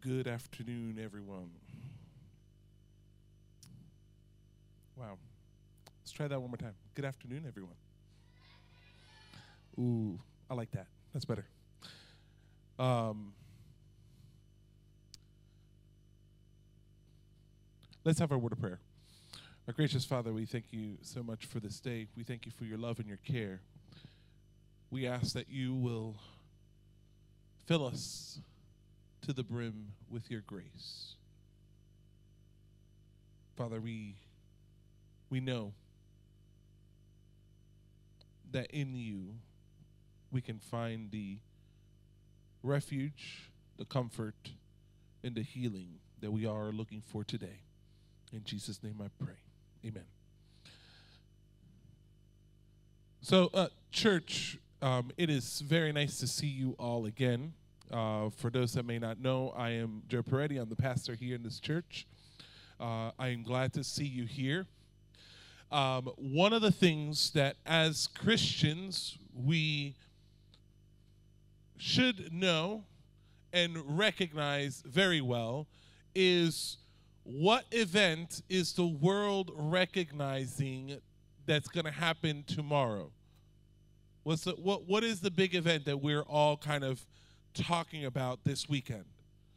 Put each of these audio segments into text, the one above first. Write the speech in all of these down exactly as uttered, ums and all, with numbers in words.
Good afternoon, everyone. Wow. Let's try that one more time. Good afternoon, everyone. Ooh, I like that. That's better. Um, let's have our word of prayer. Our gracious Father, we thank you so much for this day. We thank you for your love and your care. We ask that you will fill us to the brim with your grace. Father, we we know that in you we can find the refuge, the comfort, and the healing that we are looking for today. In Jesus' name I pray. Amen. So, uh, church, um, it is very nice to see you all again. Uh, for those that may not know, I am Joe Peretti. I'm the pastor here in this church. Uh, I am glad to see you here. Um, one of the things that as Christians we should know and recognize very well is what event is the world recognizing that's going to happen tomorrow? What's the, what, what is the big event that we're all kind of talking about this weekend?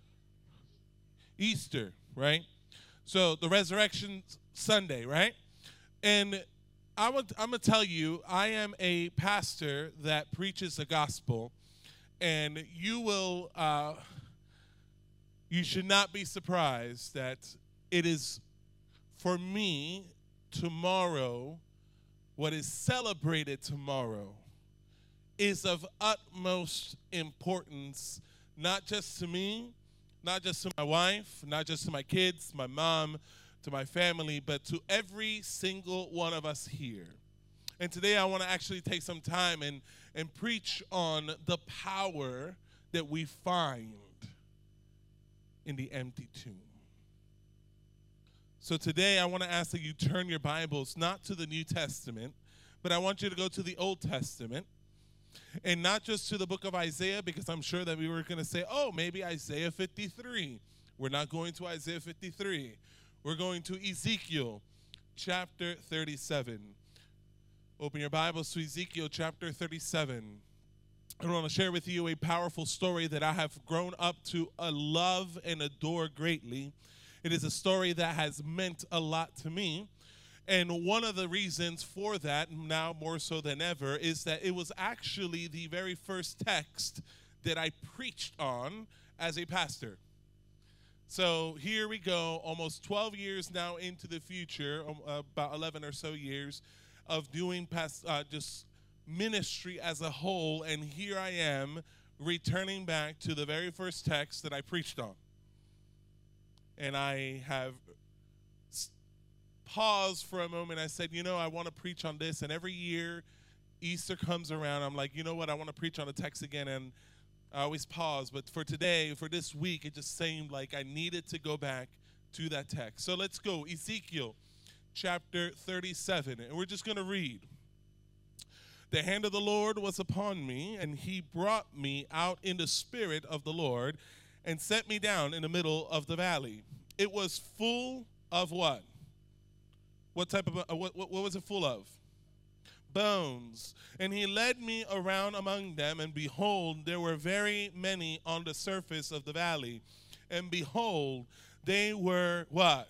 Easter, right? So the Resurrection Sunday, right? And I would, I'm going to tell you, I am a pastor that preaches the gospel, and you will, uh, you should not be surprised that it is, for me, tomorrow, what is celebrated tomorrow is of utmost importance, not just to me, not just to my wife, not just to my kids, my mom, to my family, but to every single one of us here. And today I want to actually take some time and, and preach on the power that we find in the empty tomb. So today I want to ask that you turn your Bibles not to the New Testament, but I want you to go to the Old Testament. And not just to the book of Isaiah, because I'm sure that we were going to say, oh, maybe Isaiah fifty-three. We're not going to Isaiah fifty-three. We're going to Ezekiel chapter thirty-seven. Open your Bibles to Ezekiel chapter thirty-seven. I want to share with you a powerful story that I have grown up to uh, love and adore greatly. It is a story that has meant a lot to me. And one of the reasons for that, now more so than ever, is that it was actually the very first text that I preached on as a pastor. So here we go, almost twelve years now into the future, um, about eleven or so years of doing past, uh, just ministry as a whole, and here I am returning back to the very first text that I preached on. And I have paused for a moment. I said, you know, I want to preach on this, and every year Easter comes around, I'm like, you know what, I want to preach on the text again, and I always pause. But for today, for this week, it just seemed like I needed to go back to that text. So let's go, Ezekiel chapter thirty-seven, and we're just going to read. The hand of the Lord was upon me, and he brought me out in the spirit of the Lord and set me down in the middle of the valley. It was full of what? What type of, uh, what, what, what was it full of? Bones. And he led me around among them, and behold, there were very many on the surface of the valley. And behold, they were what?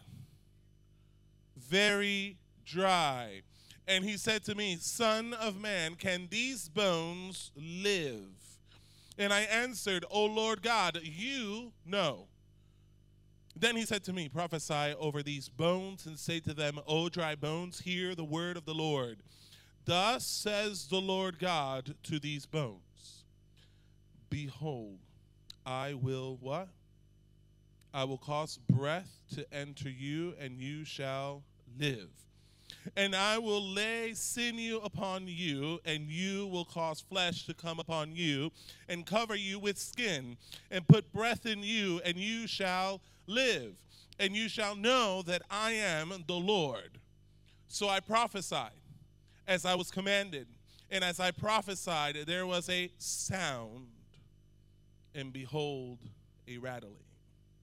Very dry. And he said to me, Son of man, can these bones live? And I answered, O Lord God, you know. Then he said to me, prophesy over these bones and say to them, O dry bones, hear the word of the Lord. Thus says the Lord God to these bones, behold, I will what? I will cause breath to enter you, and you shall live. And I will lay sinew upon you, and you will cause flesh to come upon you, and cover you with skin, and put breath in you, and you shall live. And you shall know that I am the Lord. So I prophesied as I was commanded. And as I prophesied, there was a sound, and behold, a rattling.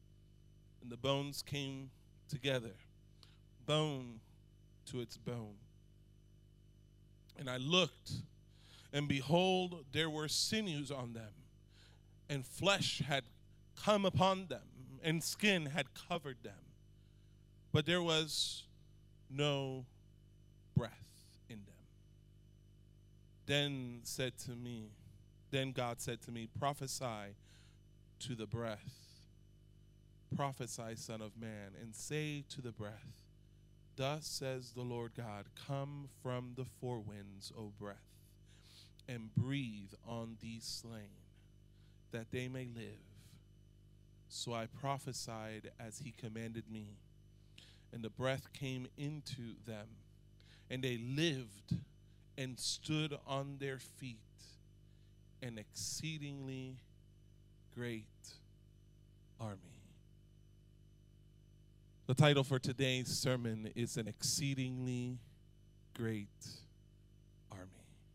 And the bones came together, bone to its bone. And I looked, and behold, there were sinews on them, and flesh had come upon them, and skin had covered them. But there was no breath in them. Then said to me, then God said to me, prophesy to the breath. Prophesy, Son of Man, and say to the breath, thus says the Lord God, come from the four winds, O breath, and breathe on these slain, that they may live. So I prophesied as he commanded me, and the breath came into them, and they lived and stood on their feet, an exceedingly great army. The title for today's sermon is An Exceedingly Great Army.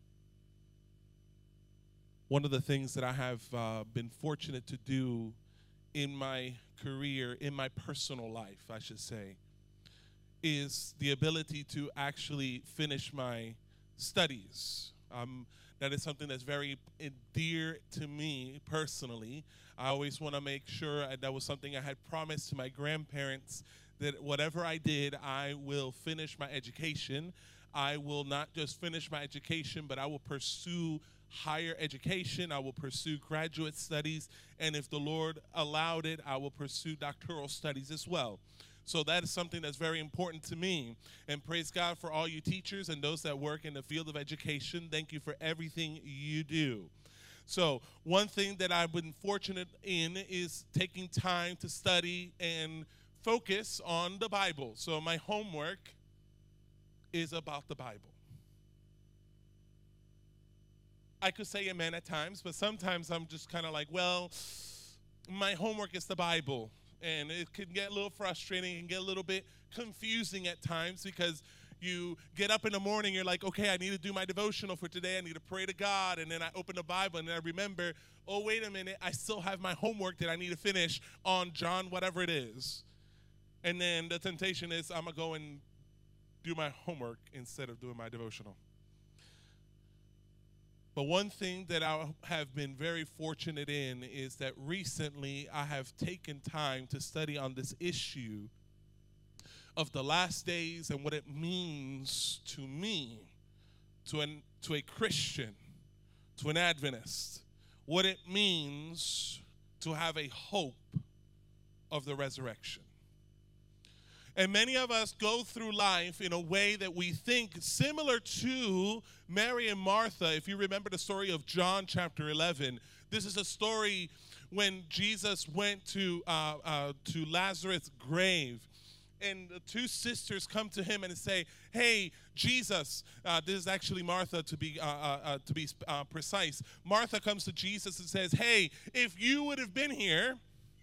One of the things that I have uh, been fortunate to do in my career, in my personal life, I should say, is the ability to actually finish my studies. Um, that is something that's very dear to me personally. I always want to make sure that was something I had promised to my grandparents, that whatever I did, I will finish my education. I will not just finish my education, but I will pursue higher education. I will pursue graduate studies. And if the Lord allowed it, I will pursue doctoral studies as well. So that is something that's very important to me. And praise God for all you teachers and those that work in the field of education. Thank you for everything you do. So one thing that I've been fortunate in is taking time to study and focus on the Bible. So my homework is about the Bible. I could say amen at times, but sometimes I'm just kind of like, well, my homework is the Bible. And it can get a little frustrating and get a little bit confusing at times, because you get up in the morning, you're like, okay, I need to do my devotional for today. I need to pray to God. And then I open the Bible and then I remember, oh, wait a minute, I still have my homework that I need to finish on John, whatever it is. And then the temptation is I'm going to go and do my homework instead of doing my devotional. But one thing that I have been very fortunate in is that recently I have taken time to study on this issue of the last days and what it means to me, to, an, to a Christian, to an Adventist, what it means to have a hope of the resurrection. And many of us go through life in a way that we think similar to Mary and Martha. If you remember the story of John chapter eleven, this is a story when Jesus went to, uh, uh, to Lazarus' grave. And the two sisters come to him and say, hey, Jesus, uh, this is actually Martha to be, uh, uh, uh, to be uh, precise. Martha comes to Jesus and says, hey, if you would have been here,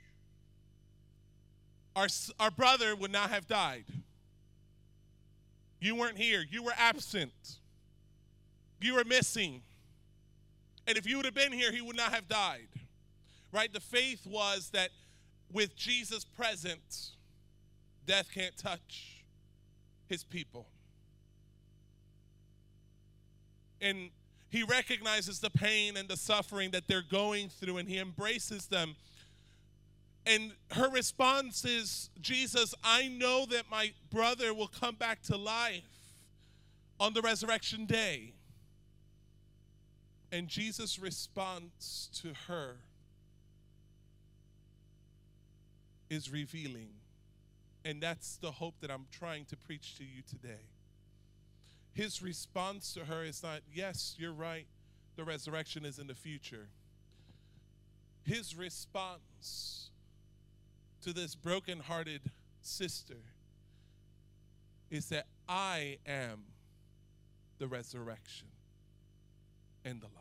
Our, our brother would not have died. You weren't here. You were absent. You were missing. And if you would have been here, he would not have died. Right? The faith was that with Jesus present, death can't touch his people. And he recognizes the pain and the suffering that they're going through, and he embraces them. And her response is, Jesus, I know that my brother will come back to life on the resurrection day. And Jesus' response to her is revealing. And that's the hope that I'm trying to preach to you today. His response to her is not, yes, you're right, the resurrection is in the future. His response to this broken-hearted sister is that I am the resurrection and the life.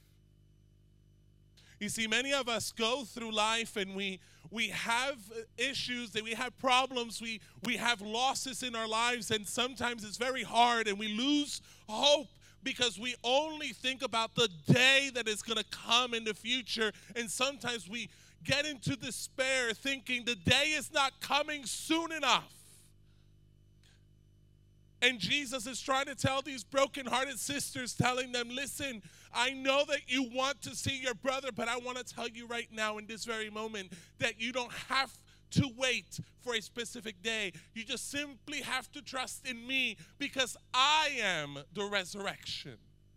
You see, many of us go through life and we we have issues, that we have problems, we, we have losses in our lives, and sometimes it's very hard and we lose hope because we only think about the day that is going to come in the future. And sometimes we get into despair thinking the day is not coming soon enough. And Jesus is trying to tell these brokenhearted sisters, telling them, listen, I know that you want to see your brother, but I want to tell you right now in this very moment that you don't have to wait for a specific day. You just simply have to trust in me, because I am the resurrection.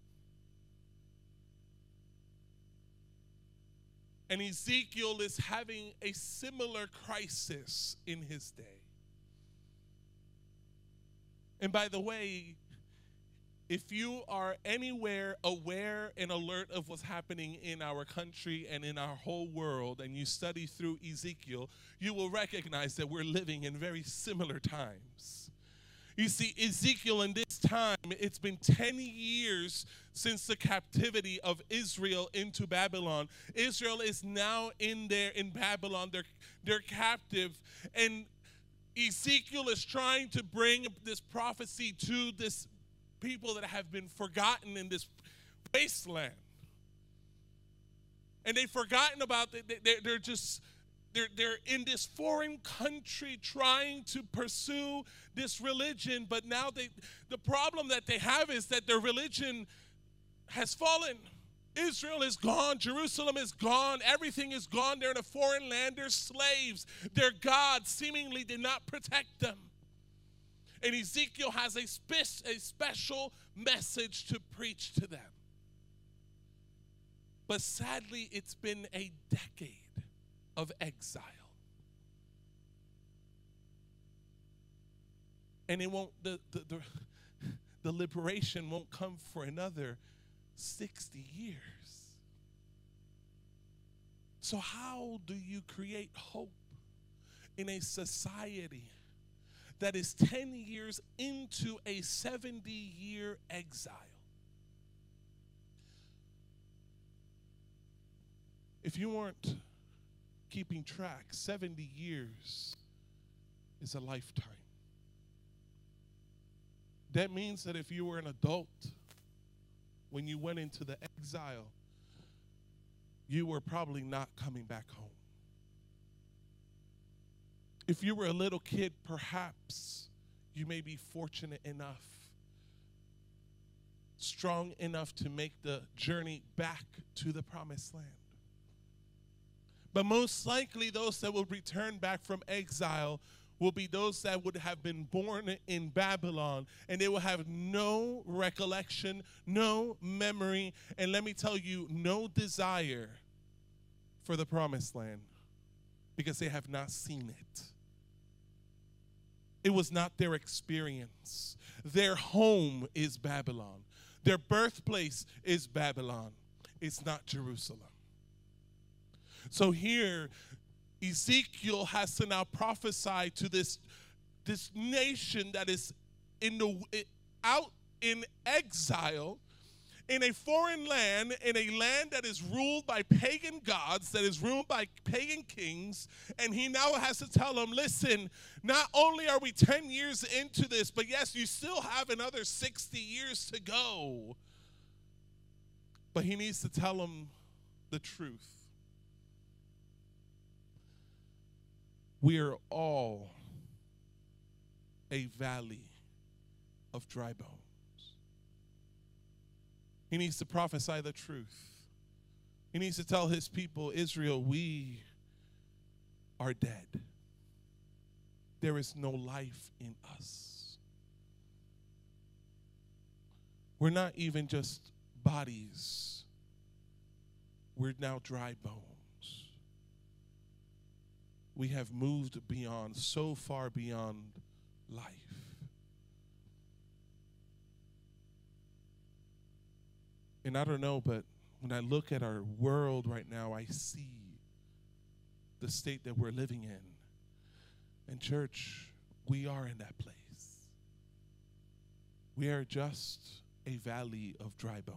And Ezekiel is having a similar crisis in his day. And by the way, if you are anywhere aware and alert of what's happening in our country and in our whole world, and you study through Ezekiel, you will recognize that we're living in very similar times. You see, Ezekiel in this time, it's been ten years since the captivity of Israel into Babylon. Israel is now in there in Babylon. They're, they're captive. And Ezekiel is trying to bring this prophecy to this people that have been forgotten in this wasteland. And they've forgotten about it. They're, they're just, they're, they're in this foreign country trying to pursue this religion. But now they, the problem that they have is that their religion has fallen. Israel is gone. Jerusalem is gone. Everything is gone. They're in a foreign land. They're slaves. Their God seemingly did not protect them. And Ezekiel has a, spe- a special message to preach to them. But sadly, it's been a decade of exile. And it won't, the, the, the, the liberation won't come for another sixty years. So how do you create hope in a society that is ten years into a seventy-year exile? If you weren't keeping track, seventy years is a lifetime. That means that if you were an adult when you went into the exile, you were probably not coming back home. If you were a little kid, perhaps you may be fortunate enough, strong enough to make the journey back to the promised land. But most likely those that will return back from exile will be those that would have been born in Babylon, and they will have no recollection, no memory, and let me tell you, no desire for the promised land, because they have not seen it. It was not their experience. Their home is Babylon. Their birthplace is Babylon. It's not Jerusalem. So here, Ezekiel has to now prophesy to this, this nation that is in the out in exile, in a foreign land, in a land that is ruled by pagan gods, that is ruled by pagan kings, and he now has to tell them, listen, not only are we ten years into this, but yes, you still have another sixty years to go. But he needs to tell them the truth. We are all a valley of dry bones. He needs to prophesy the truth. He needs to tell his people, Israel, we are dead. There is no life in us. We're not even just bodies. We're now dry bones. We have moved beyond, so far beyond life. And I don't know, but when I look at our world right now, I see the state that we're living in. And church, we are in that place. We are just a valley of dry bones.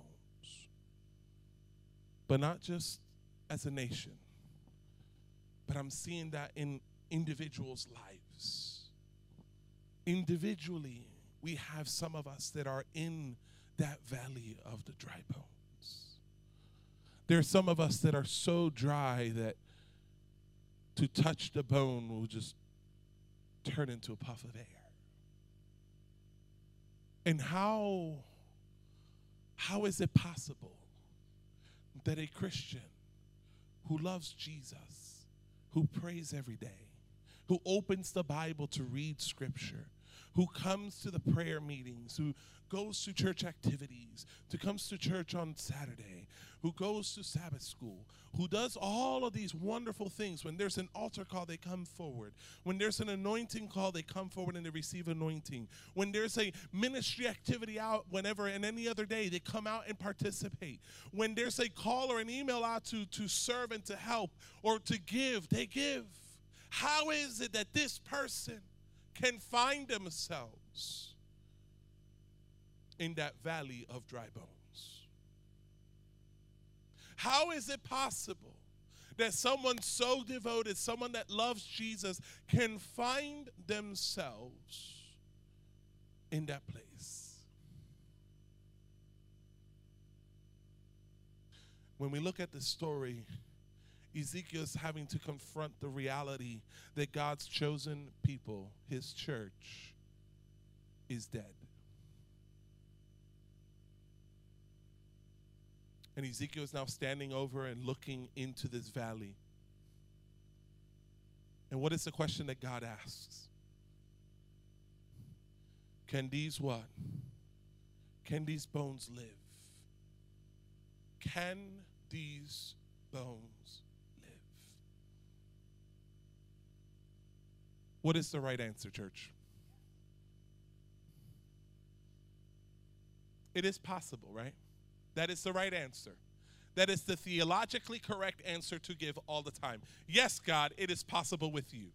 But not just as a nation, but I'm seeing that in individuals' lives. Individually, we have some of us that are in that valley of the dry bones. There are some of us that are so dry that to touch the bone will just turn into a puff of air. And how, how is it possible that a Christian who loves Jesus, who prays every day, who opens the Bible to read Scripture, who comes to the prayer meetings, who goes to church activities, who comes to church on Saturday, who goes to Sabbath school, who does all of these wonderful things. When there's an altar call, they come forward. When there's an anointing call, they come forward and they receive anointing. When there's a ministry activity out whenever and any other day, they come out and participate. When there's a call or an email out to, to serve and to help or to give, they give. How is it that this person can find themselves in that valley of dry bones? How is it possible that someone so devoted, someone that loves Jesus, can find themselves in that place? When we look at the story, Ezekiel is having to confront the reality that God's chosen people, his church, is dead. And Ezekiel is now standing over and looking into this valley. And what is the question that God asks? Can these what? Can these bones live? Can these bones live? What is the right answer, church? It is possible, right? That is the right answer. That is the theologically correct answer to give all the time. Yes, God, it is possible with you.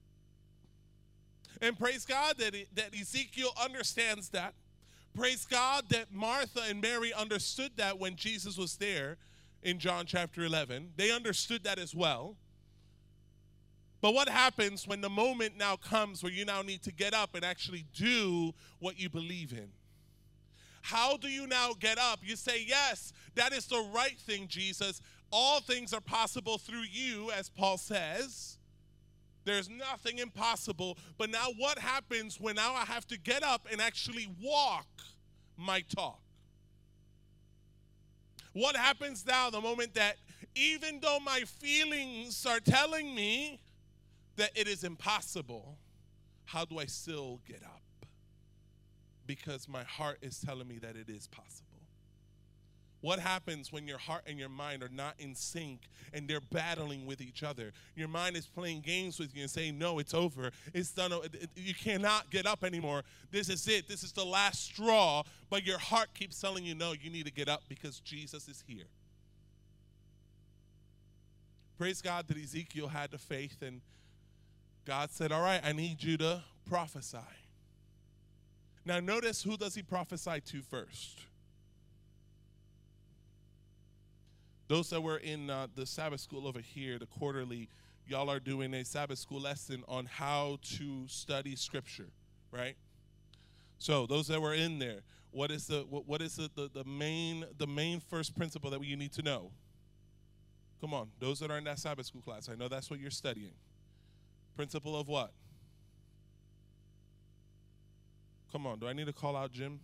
And praise God that, it, that Ezekiel understands that. Praise God that Martha and Mary understood that when Jesus was there in John chapter eleven. They understood that as well. But what happens when the moment now comes where you now need to get up and actually do what you believe in? How do you now get up? You say, yes, that is the right thing, Jesus. All things are possible through you, as Paul says. There's nothing impossible. But now what happens when now I have to get up and actually walk my talk? What happens now the moment that even though my feelings are telling me that it is impossible, how do I still get up? Because my heart is telling me that it is possible. What happens when your heart and your mind are not in sync and they're battling with each other? Your mind is playing games with you and saying, no, it's over. It's done. You cannot get up anymore. This is it. This is the last straw. But your heart keeps telling you, no, you need to get up because Jesus is here. Praise God that Ezekiel had the faith, and God said, all right, I need you to prophesy. Now notice, who does he prophesy to first? Those that were in uh, the Sabbath school over here, the quarterly, y'all are doing a Sabbath school lesson on how to study Scripture, right? So those that were in there, what is the what, what is the, the the main the main first principle that you need to know? Come on, those that are in that Sabbath school class, I know that's what you're studying. Principle of what? Come on, do I need to call out Jim?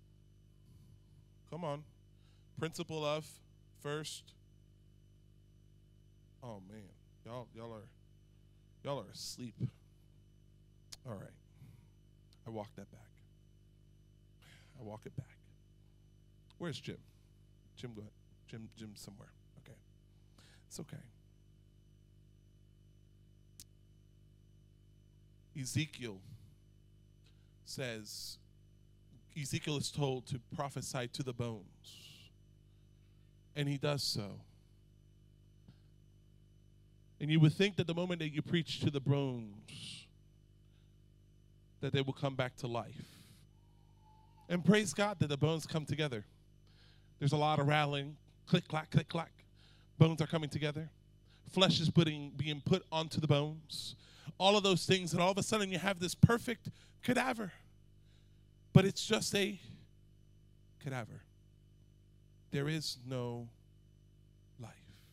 Come on. Principle of first. Oh man, y'all y'all are y'all are asleep. All right. I walk that back. I walk it back. Where's Jim? Jim, go ahead. Jim, Jim somewhere. Okay. It's okay. Ezekiel says, Ezekiel is told to prophesy to the bones. And he does so. And you would think that the moment that you preach to the bones, that they will come back to life. And praise God that the bones come together. There's a lot of rattling, click, clack, click, clack. Bones are coming together. Flesh is putting, being put onto the bones. All of those things, and all of a sudden you have this perfect cadaver. But it's just a cadaver. There is no life.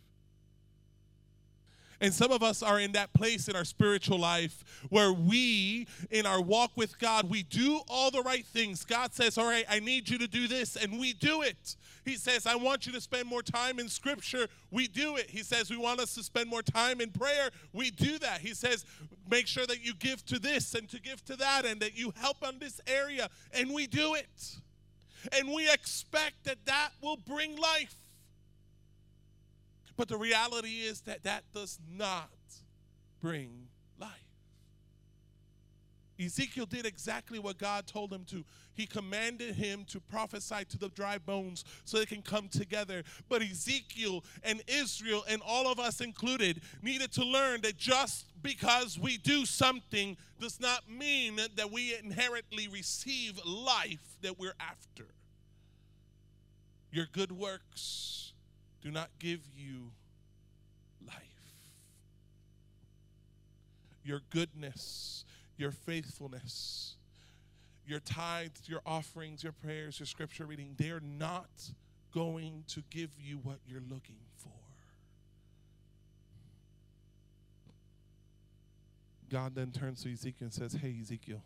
And some of us are in that place in our spiritual life where we, in our walk with God, we do all the right things. God says, all right, I need you to do this, and we do it. He says, I want you to spend more time in Scripture. We do it. He says, we want us to spend more time in prayer. We do that. He says, make sure that you give to this and to give to that and that you help on this area, and we do it. And we expect that that will bring life. But the reality is that that does not bring life. Ezekiel did exactly what God told him to. He commanded him to prophesy to the dry bones so they can come together. But Ezekiel and Israel and all of us included needed to learn that just because we do something does not mean that we inherently receive life that we're after. Your good works do not give you life. Your goodness, your faithfulness, your tithes, your offerings, your prayers, your scripture reading, they're not going to give you what you're looking for. God then turns to Ezekiel and says, hey, Ezekiel,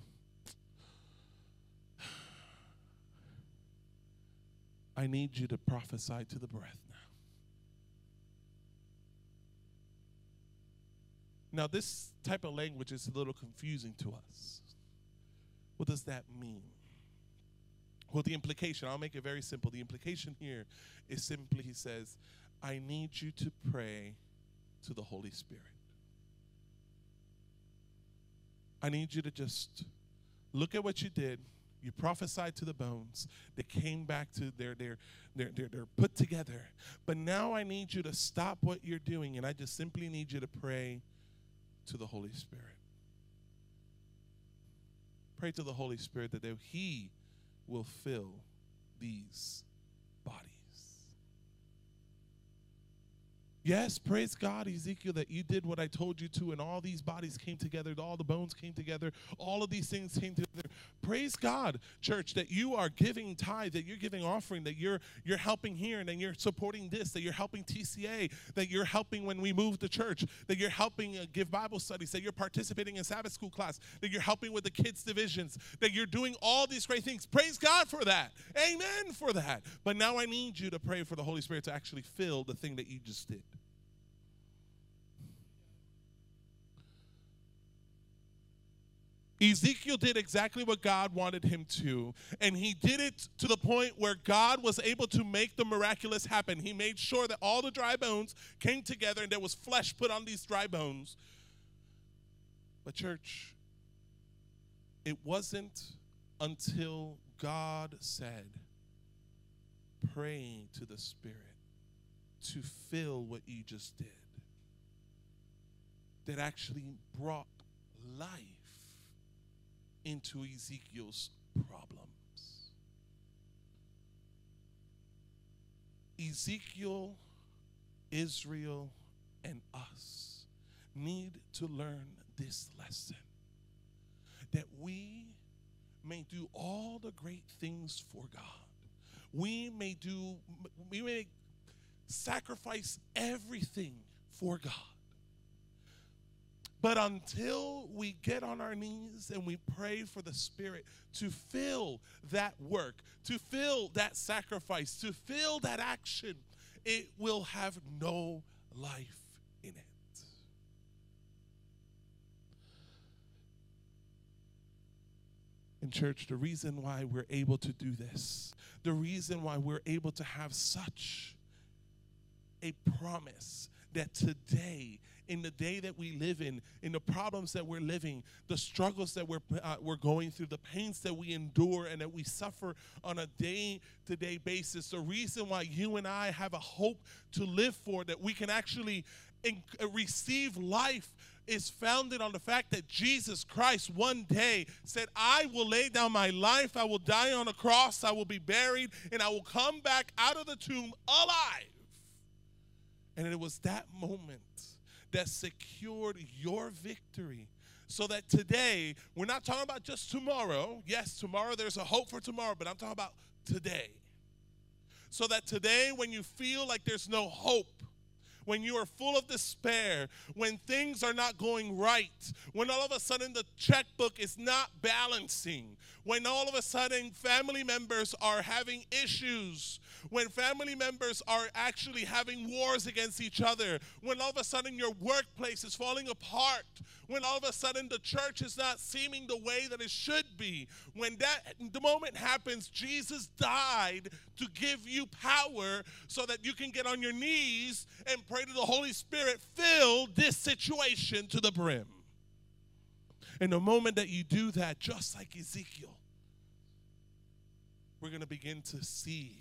I need you to prophesy to the breath now. Now, this type of language is a little confusing to us. What does that mean? Well, the implication, I'll make it very simple. The implication here is simply, he says, I need you to pray to the Holy Spirit. I need you to just look at what you did. You prophesied to the bones. They came back to their, their, their, their, they're put together. But now I need you to stop what you're doing, and I just simply need you to pray to the Holy Spirit. Pray to the Holy Spirit that they, He will fill these bodies. Yes, praise God, Ezekiel, that you did what I told you to, and all these bodies came together, all the bones came together, all of these things came together. Praise God, church, that you are giving tithe, that you're giving offering, that you're you're helping here, and that you're supporting this, that you're helping T C A, that you're helping when we move to church, that you're helping uh, give Bible studies, that you're participating in Sabbath school class, that you're helping with the kids' divisions, that you're doing all these great things. Praise God for that. Amen for that. But now I need you to pray for the Holy Spirit to actually fill the thing that you just did. Ezekiel did exactly what God wanted him to, and he did it to the point where God was able to make the miraculous happen. He made sure that all the dry bones came together and there was flesh put on these dry bones. But church, it wasn't until God said, pray to the Spirit to fill what you just did, that actually brought life into Ezekiel's problems. Ezekiel, Israel, and us need to learn this lesson, that we may do all the great things for God. We may do, we may sacrifice everything for God. But until we get on our knees and we pray for the Spirit to fill that work, to fill that sacrifice, to fill that action, it will have no life in it. And church, the reason why we're able to do this, the reason why we're able to have such a promise that today, in the day that we live in, in the problems that we're living, the struggles that we're uh, we're going through, the pains that we endure and that we suffer on a day-to-day basis, the reason why you and I have a hope to live for, that we can actually in, uh, receive life, is founded on the fact that Jesus Christ one day said, I will lay down my life, I will die on a cross, I will be buried, and I will come back out of the tomb alive. And it was that moment that secured your victory. So that today, we're not talking about just tomorrow. Yes, tomorrow there's a hope for tomorrow, but I'm talking about today. So that today, when you feel like there's no hope, when you are full of despair, when things are not going right, when all of a sudden the checkbook is not balancing, when all of a sudden family members are having issues, when family members are actually having wars against each other, when all of a sudden your workplace is falling apart, when all of a sudden the church is not seeming the way that it should be, when that the moment happens, Jesus died to give you power so that you can get on your knees and pray to the Holy Spirit, fill this situation to the brim. And the moment that you do that, just like Ezekiel, we're going to begin to see.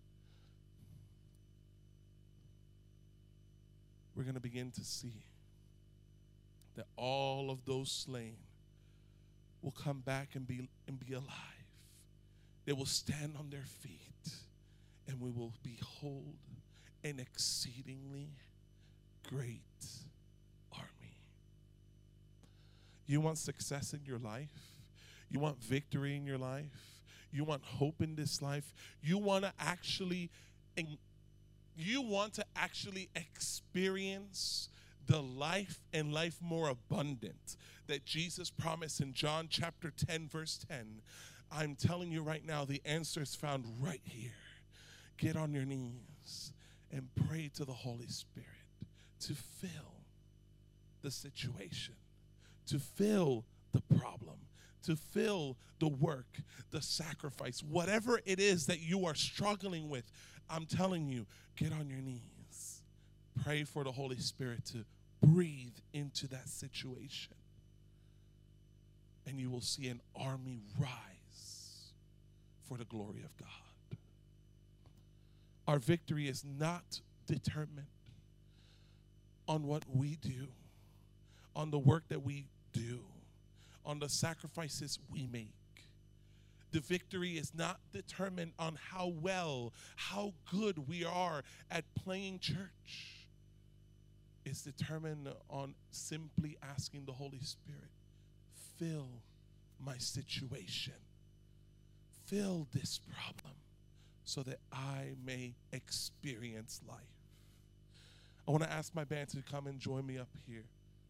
We're going to begin to see that all of those slain will come back and be, and be alive. They will stand on their feet, and we will behold an exceedingly great army. You want success in your life? You want victory in your life? You want hope in this life? You want to actually, you want to actually experience the life and life more abundant that Jesus promised in John chapter ten, verse ten. I'm telling you right now, the answer is found right here. Get on your knees and pray to the Holy Spirit to fill the situation, to fill the problem, to fill the work, the sacrifice, whatever it is that you are struggling with. I'm telling you, get on your knees. Pray for the Holy Spirit to breathe into that situation. And you will see an army rise for the glory of God. Our victory is not determined on what we do, on the work that we do, on the sacrifices we make. The victory is not determined on how well, how good we are at playing church. It's determined on simply asking the Holy Spirit, fill my situation, fill this problem so that I may experience life. I want to ask my band to come and join me up here.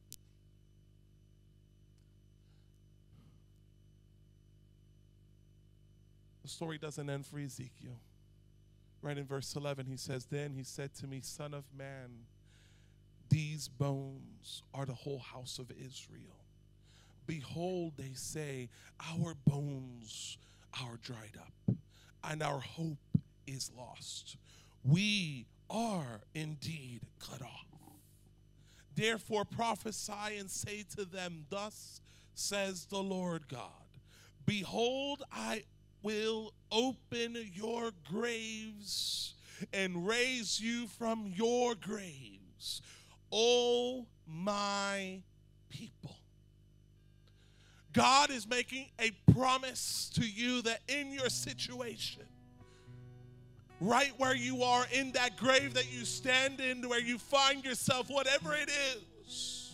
The story doesn't end for Ezekiel. Right in verse eleven, he says, then he said to me, Son of man, these bones are the whole house of Israel. Behold, they say, our bones are dried up, and our hope is lost. We are indeed cut off. Therefore prophesy and say to them, thus says the Lord God, behold, I will open your graves and raise you from your graves, O my people. God is making a promise to you that in your situation, right where you are, in that grave that you stand in, where you find yourself, whatever it is,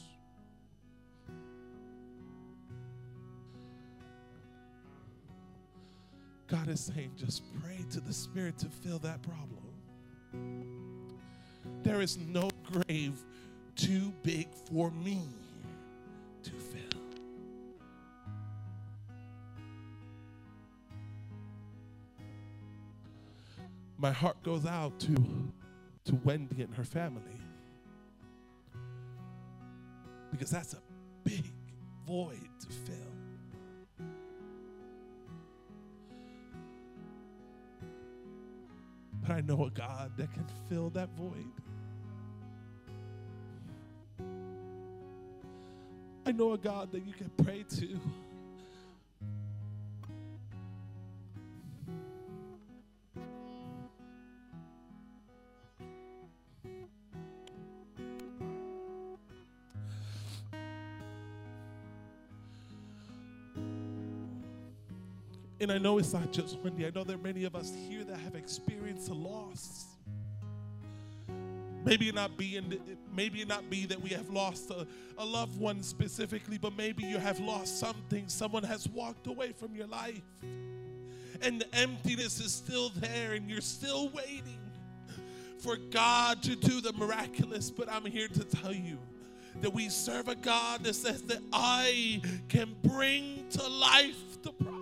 God is saying, just pray to the Spirit to fill that problem. There is no grave too big for me to fill. My heart goes out to, to Wendy and her family, because that's a big void to fill. But I know a God that can fill that void. I know a God that you can pray to. And I know it's not just Wendy. I know there are many of us here that have experienced a loss. Maybe it not be in the, maybe it not be that we have lost a, a loved one specifically, but maybe you have lost something. Someone has walked away from your life. and the emptiness is still there, and you're still waiting for God to do the miraculous. But I'm here to tell you that we serve a God that says that I can bring to life the problem.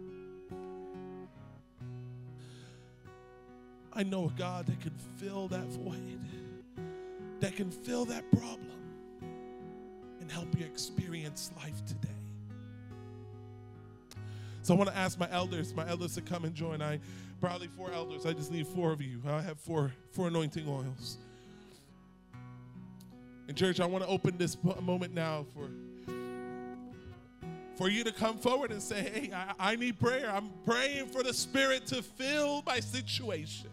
I know a God that can fill that void, that can fill that problem, and help you experience life today. So I want to ask my elders, my elders to come and join. I probably four elders. I just need four of you. I have four, four anointing oils. And church, I want to open this moment now for, for you to come forward and say, hey, I, I need prayer. I'm praying for the Spirit to fill my situation.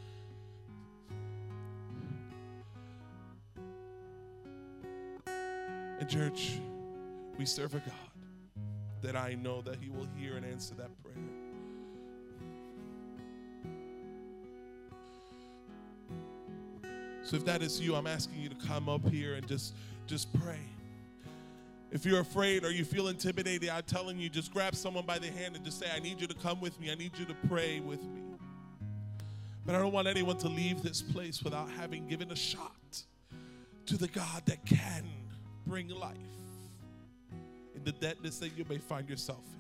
And church, we serve a God that I know that he will hear and answer that prayer. So if that is you, I'm asking you to come up here and just, just pray. If you're afraid or you feel intimidated, I'm telling you, just grab someone by the hand and just say, I need you to come with me. I need you to pray with me. But I don't want anyone to leave this place without having given a shot to the God that can bring life in the deadness that you may find yourself in.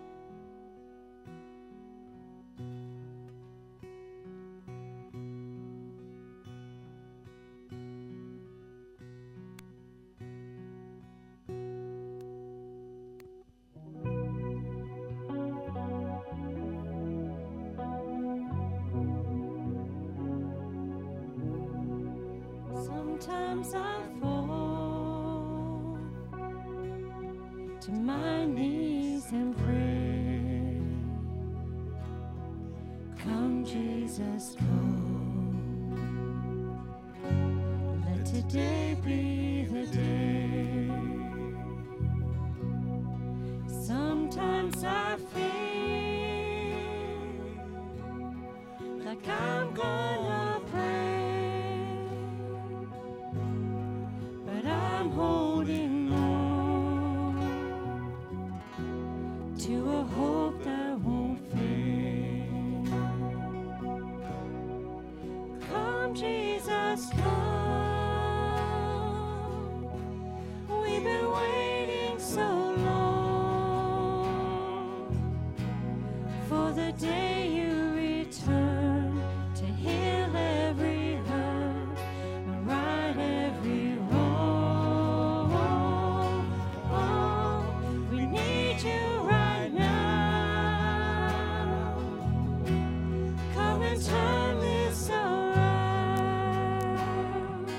Sometimes I fall to my knees and pray. Come, Jesus, come. Let today be the day. Sometimes I feel like I'm gonna pray. I'm holding on to a hope that won't fade. Come, Jesus, come. We've been waiting so long for the day you return to heal every hurt and right every wrong. Turn this around.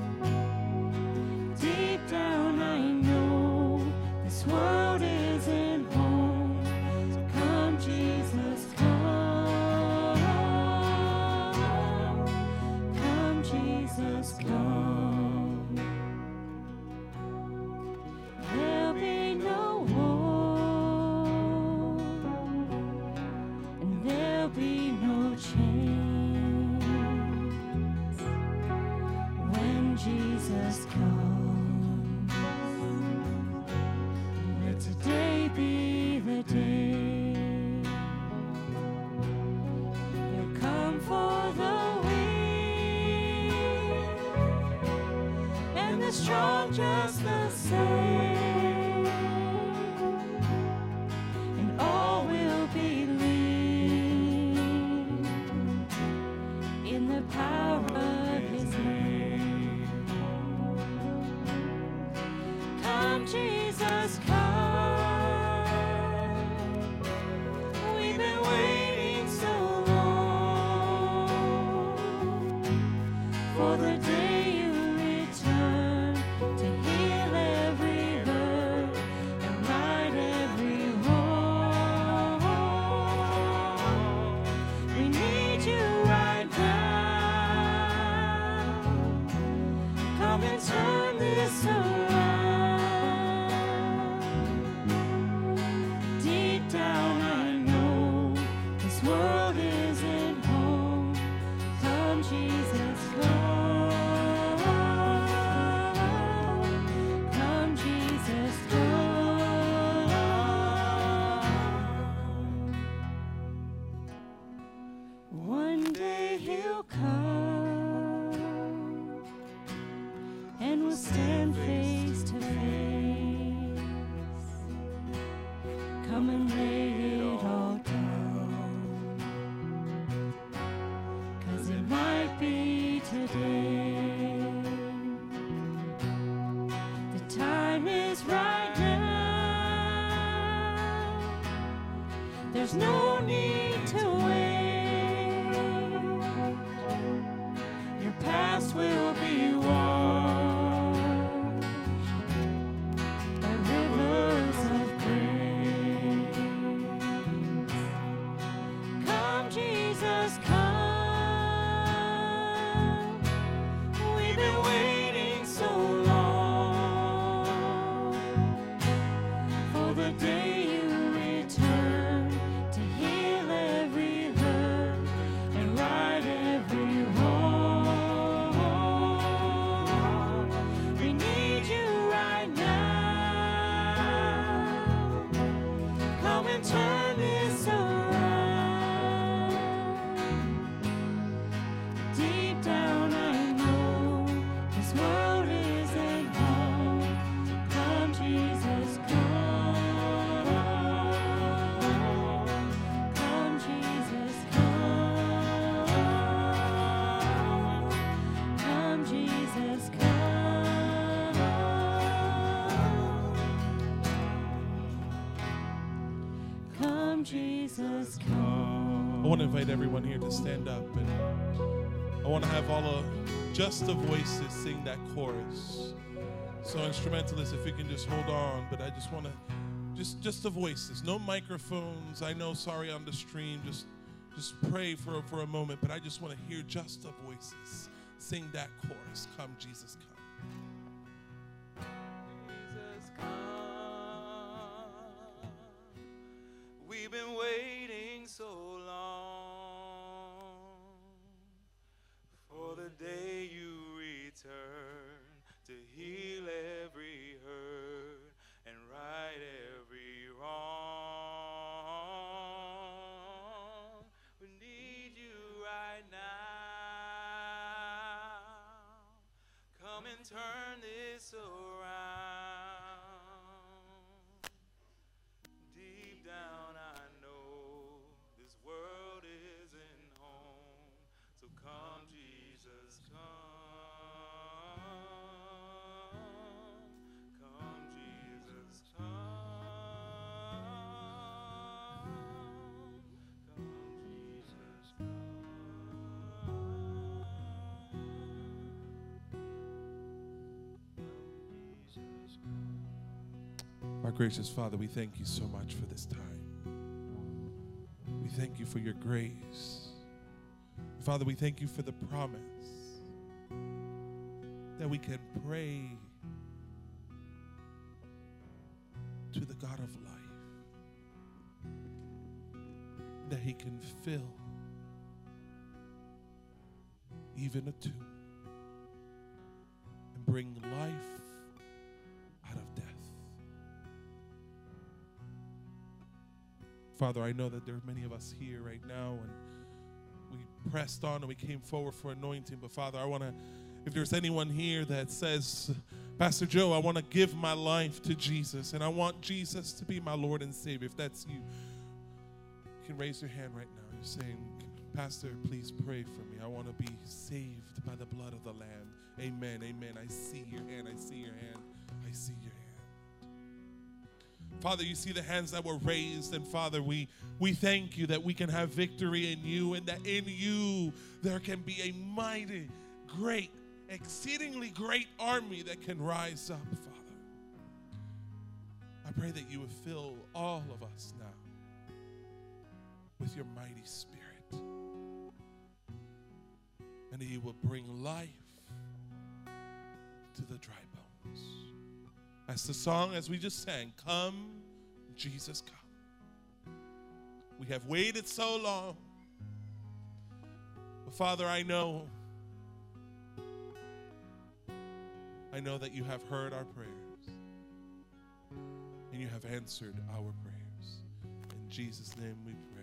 Deep down I know this world isn't home. So come, Jesus, come. Come, Jesus, come. There'll be no war, and there'll be no change. Jesus comes. Let today be the day. He'll come for the weak and the strong just the same, and all will believe in the power of his name. Come, Jesus, come. We've been waiting so long for the day you return to heal every hurt and right every wrong. We need you right now. Come and turn this around. time is right now. There's no need to wait. Your past will be washed by rivers of grace. Come, Jesus, come. We've been waiting so long for the day you return to heal every hurt and right every wrong. We need you right now. Come and turn this around. Deep down I know this world isn't home. Come, Jesus, come. Come, Jesus, come. Come, Jesus, come. Come, Jesus, come. I want to invite everyone here to stand up, and I want to have all of just the voices sing that chorus. So instrumentalists, if you can just hold on, but I just want to, just just the voices, no microphones. I know, sorry, on the stream, just just pray for for a moment, but I just want to hear just the voices sing that chorus. Come, Jesus, come. Jesus, come. We've been waiting so long for the day you return to heal every hurt and right every wrong. We need you right now. Come and turn this around. Deep down I know this world isn't home. So come, Jesus, come. Come, Jesus, come. Come, Jesus, Our gracious Father, we thank you so much for this time. We thank you for your grace. Father, we thank you for the promise that we can pray to the God of life, that he can fill even a tomb and bring life out of death. Father, I know that there are many of us here right now, and we pressed on and we came forward for anointing. But Father, I want to, if there's anyone here that says, Pastor Joe, I want to give my life to Jesus, and I want Jesus to be my Lord and Savior. If that's you, you can raise your hand right now. You're saying, Pastor, please pray for me. I want to be saved by the blood of the Lamb. Amen, amen. I see your hand. I see your hand. I see your hand. Father, you see the hands that were raised, and Father, we, we thank you that we can have victory in you, and that in you there can be a mighty, great, exceedingly great army that can rise up, Father. I pray that you would fill all of us now with your mighty Spirit, and that you will bring life to the dry bones. As the song, as we just sang, come, Jesus, come. We have waited so long. But Father, I know, I know that you have heard our prayers, and you have answered our prayers. In Jesus' name we pray.